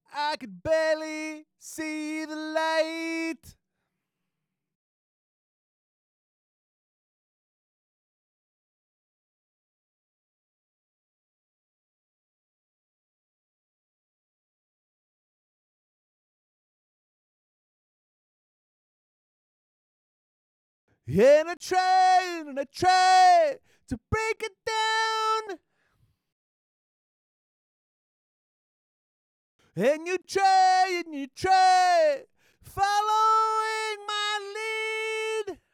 I could barely see the light. And I try to break it down. And you try following my lead.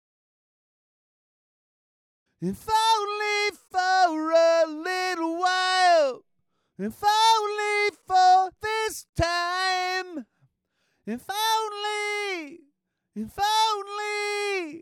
If only for a little while. If only for this time. If only. If only.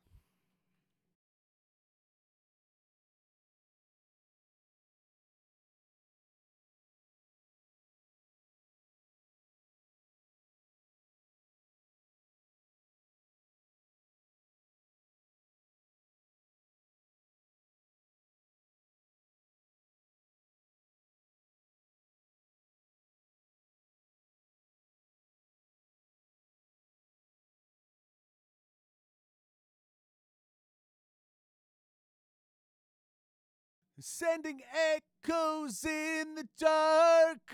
Sending echoes in the dark.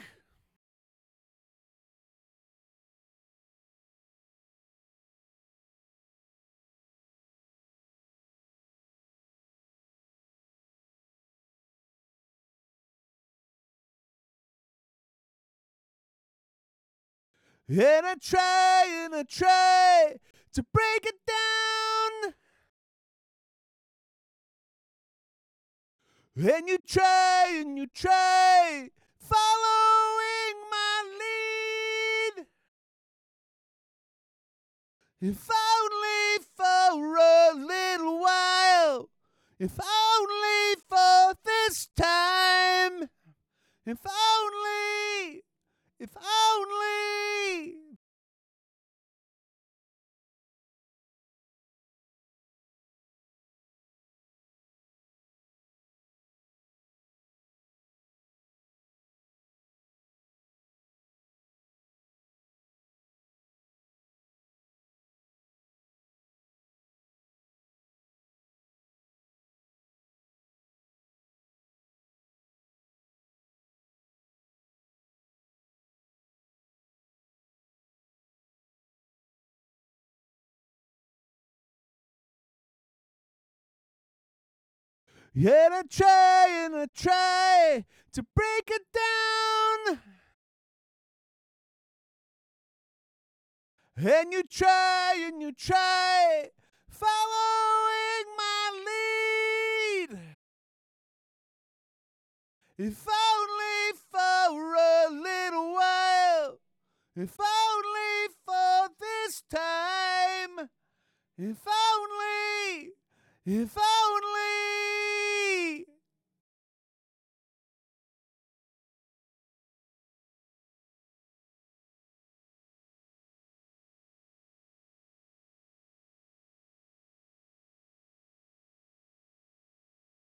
And I try to break it down. And you try following my lead. If only for a little while. If only for this time. If only. If only. Yet I try to break it down. And you try following my lead. If only for a little while. If only for this time. If only. If only.